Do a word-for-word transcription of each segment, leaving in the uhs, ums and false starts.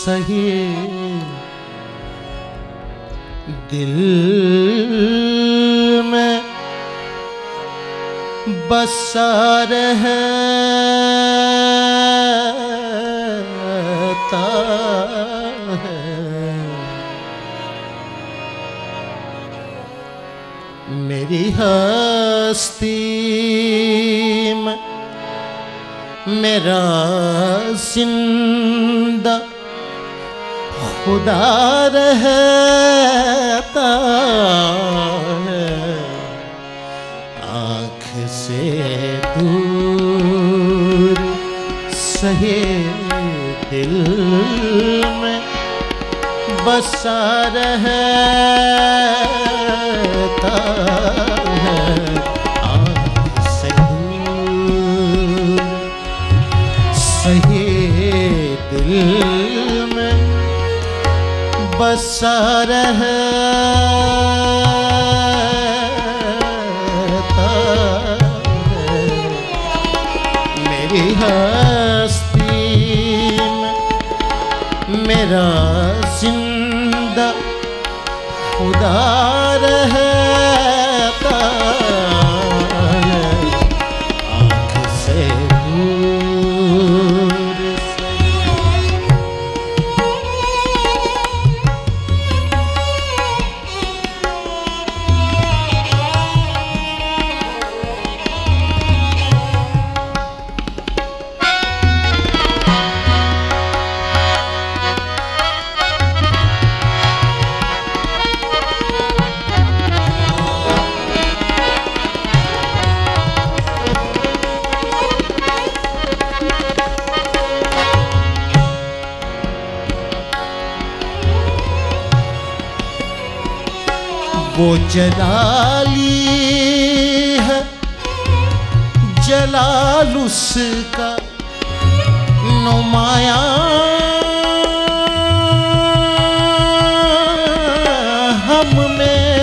सही दिल में बसा रहता है। मेरी हस्ती में मेरा जिंदा खुदा रहता है। आँख से दूर सहे दिल में बसा रहता है। आँख से दूर सहे दिल में बसा रहता है। मेरी हस्ती में मेरा जिंदा खुदा रहता है। आँख से दूर वो जलाली है जलाल उसका नुमाया हम में।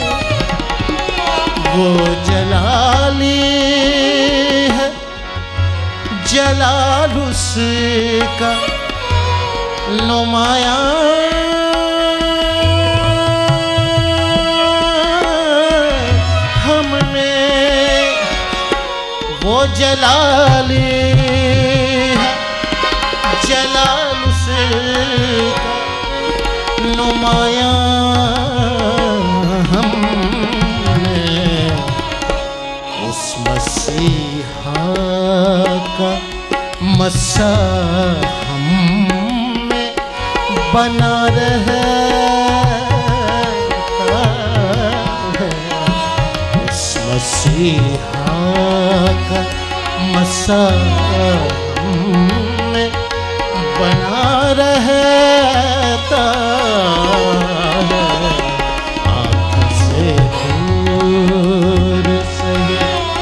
वो जलाली है जलाल उसका नुमाया वो जलाली जलाल उसका नुमाया हमने। उस मसीहा का मसा हम में बना रहता है। उस मसीहा का मसा में बना रहता है। आँख से दूर सही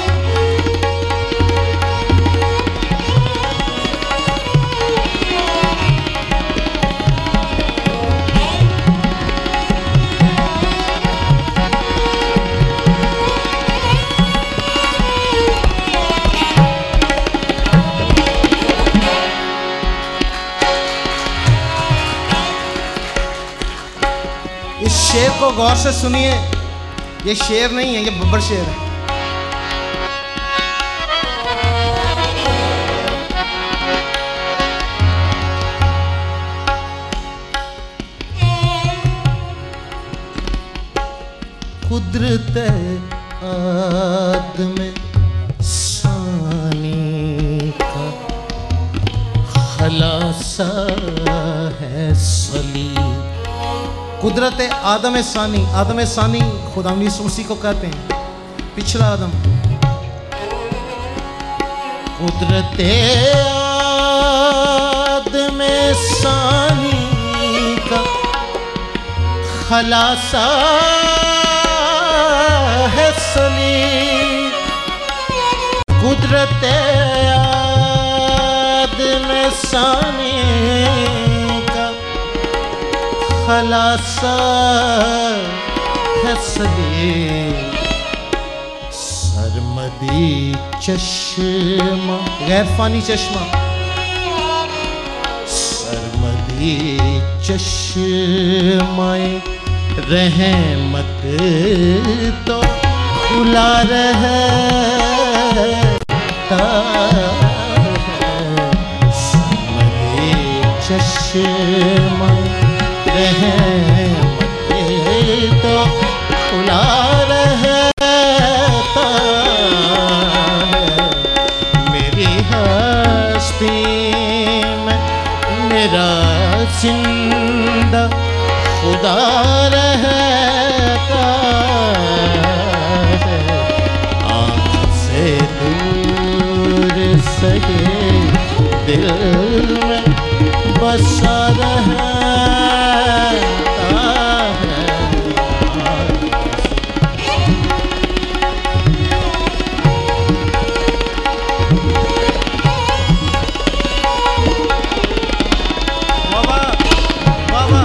शेर को गौर से सुनिए। ये शेर नहीं है, ये बब्बर शेर है। कुदरत आदम सानी का खलासा है सलीब। कुदरत आदम सानी, आदम सानी खुदा यीशु मसीह को कहते हैं, पिछला आदम। कुदरत आदम सानी का खलासा है सलीब। कुदरत आदम सानी का खलासा है सलीब। सरमदी चश्मा, गैर फानी चश्मा, सरमदी मेरी चश्माए रहमत तो खुला रहता मेरे चश्मा रहमत तो खुला रहता मेरी हस्ती में मेरा जिंदा खुदा रहता है आँख से दूर सके दिल में बसा रहता है। बाबा बाबा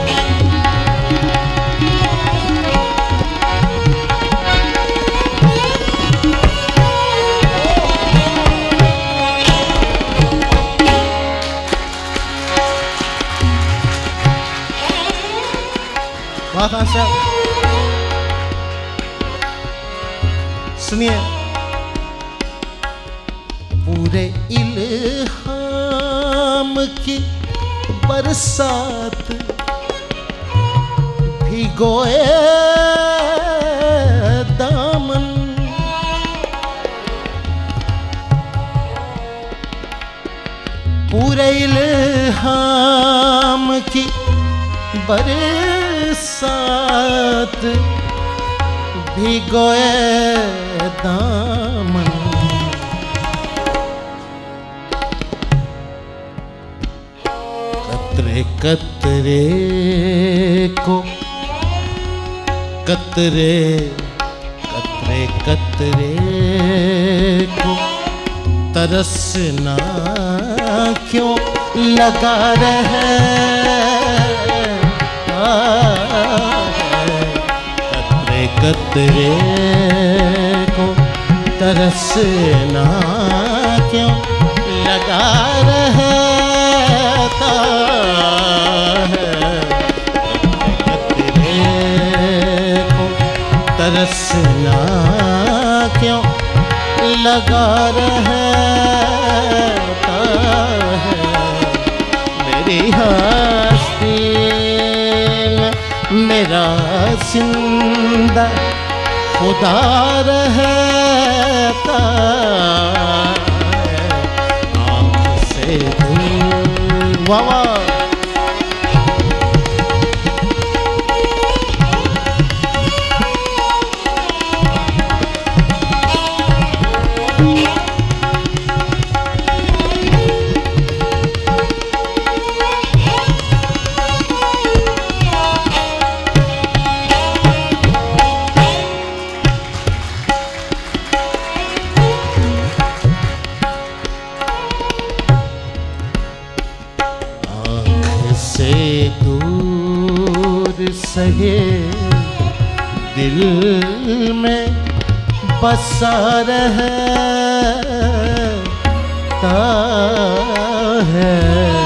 वाह खान साहब सुनिए पूरे इल्हाम की बरसात भिगोए दामन पूरे इल्हाम की बरसात भिगोए दामन कतरे कतरे को कतरे कतरे कतरे को तरसना क्यों लगा रहे कतरे कतरे को तरसना क्यों लगा रहता है कतरे को तरसना क्यों लगा रहता है मेरी हस्ती मेरा जिंदा खुदा रहता है आँख से दूर वाह से दूर सहे दिल में बसा रहता है।